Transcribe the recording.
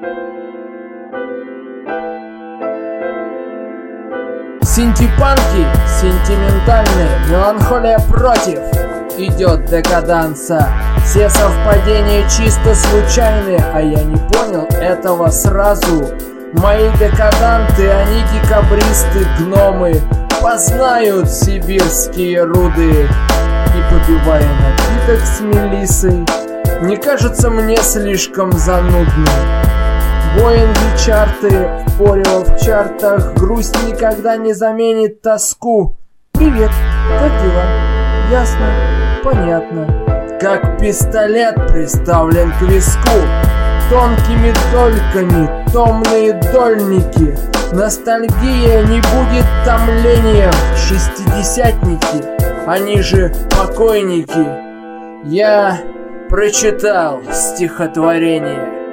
Синтепанки сентиментальные, меланхолия против. Идет декаданса. Все совпадения чисто случайные, а я не понял этого сразу. Мои декаданты, они декабристы, гномы, познают сибирские руды. И попивая напиток с мелиссой, не кажется мне слишком занудным. Боинги чарты, впорило в чартах, грусть никогда не заменит тоску. Привет, как дела? Ясно, понятно. Как пистолет приставлен к виску, тонкими дольками, томные дольники. Ностальгия не будет томлением. Шестидесятники, они же покойники. Я прочитал стихотворение.